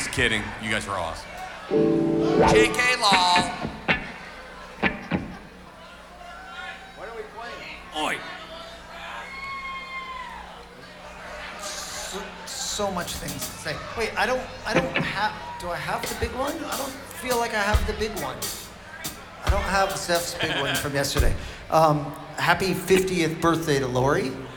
just kidding. You guys were awesome. J.K. Lol. What are we playing? Oi. So much things to say. Wait, I don't have, do I have the big one? I don't feel like I have the big one. I don't have Zeph's big one from yesterday. Happy 50th birthday to Lori.